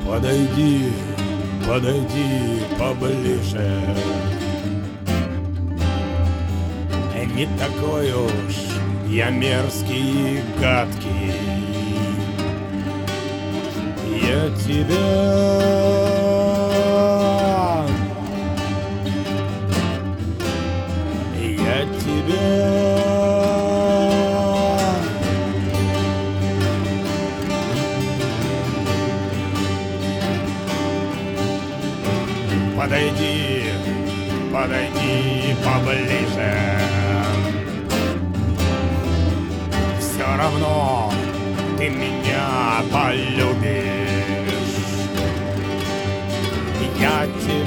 Подойди, подойди поближе. Не такой уж я мерзкий и гадкий. Я тебя подойди, подойди поближе. Все равно ты меня полюбишь. Я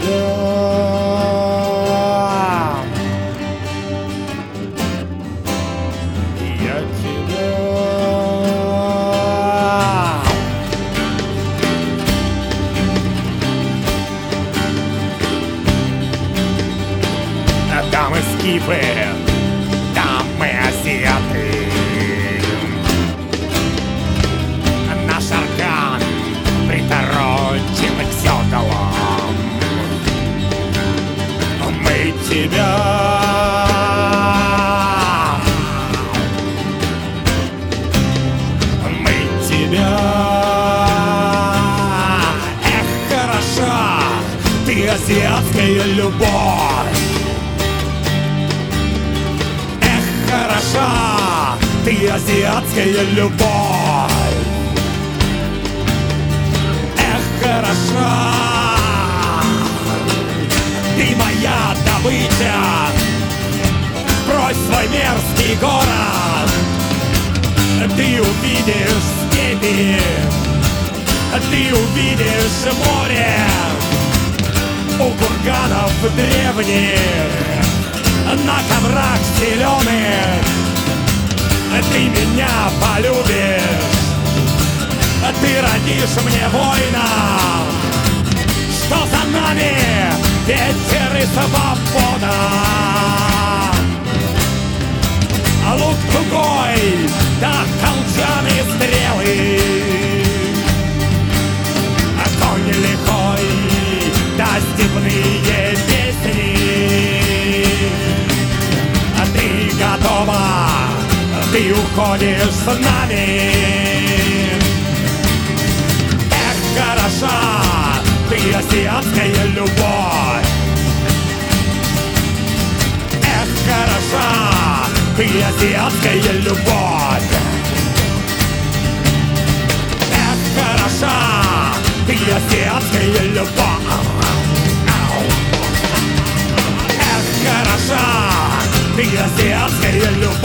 тебя дамы скифы, дамы азиаты. Наш орган приторочен к седлам. Мы тебя хороша ты азиатская любовь. Хороша ты азиатская любовь. Хороша ты моя добыча. Брось свой мерзкий город. Ты увидишь степи, ты увидишь море. У курганов древних, на коврах зеленых ты меня полюбишь. Ты родишь мне воина, что за нами ветер и свобода. Лук тугой, да колчаны стрелы, конь лихой, да степные песни. Ты готова, ты уходишь с нами. Хороша ты азиатская любовь. Хороша ты азиатская любовь. Хороша ты азиатская любовь. Хороша ты азиатская любовь.